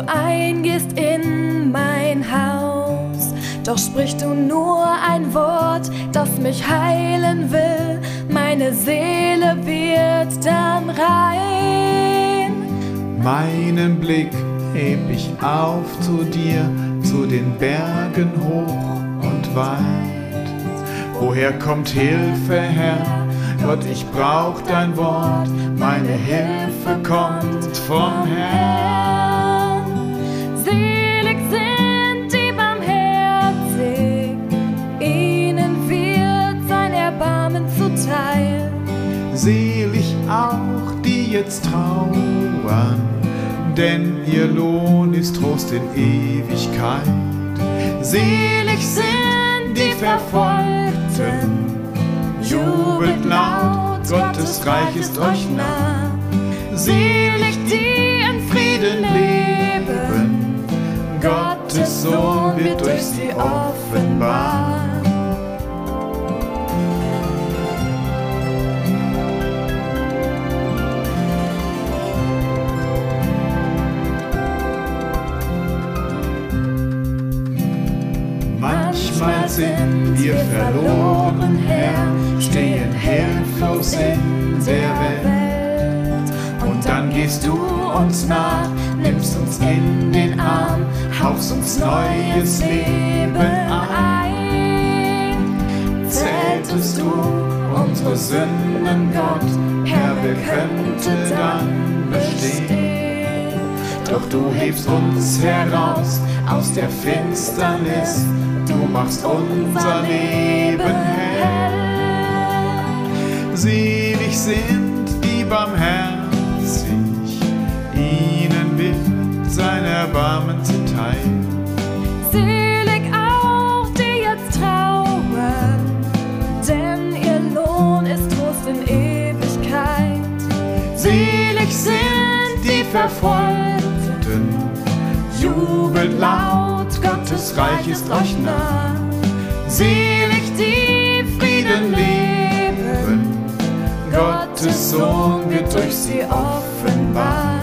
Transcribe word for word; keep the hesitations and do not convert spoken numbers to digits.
eingehst in mein Haus. Doch sprichst du nur ein Wort, das mich heilen will. Meine Seele wird dann rein. Meinen Blick heb ich auf zu dir, zu den Bergen hoch und weit. Woher kommt Hilfe, Herr? Gott, ich brauch dein Wort. Meine Hilfe kommt vom Herrn. Selig sind die barmherzig, ihnen wird sein Erbarmen zuteil. Selig auch, die jetzt trauern, denn ihr Lohn ist Trost in Ewigkeit. Selig sind die Verfolgten, jubelt laut, Gottes Reich ist euch nah. Selig die in Frieden leben, Gottes Sohn wird durch sie offenbar. Manchmal sind wir verloren, Herr, stehen hilflos in der Welt. Und dann gehst du uns nach, nimmst uns in den Arm, hauchst uns neues Leben ein. Zähltest du unsere Sünden, Gott, Herr, wer könnte dann bestehen? Doch du hebst uns heraus aus der Finsternis, du machst unser Leben hell. Selig sind die barmherzig, ihnen wird sein Erbarmen zuteil. Selig auch, die jetzt trauern, denn ihr Lohn ist Trost in Ewigkeit. Selig sind die Verfolgten, jubelt laut, Gottes Reich ist euch nah. Selig die Frieden leben, Gottes Sohn wird durch sie offenbar.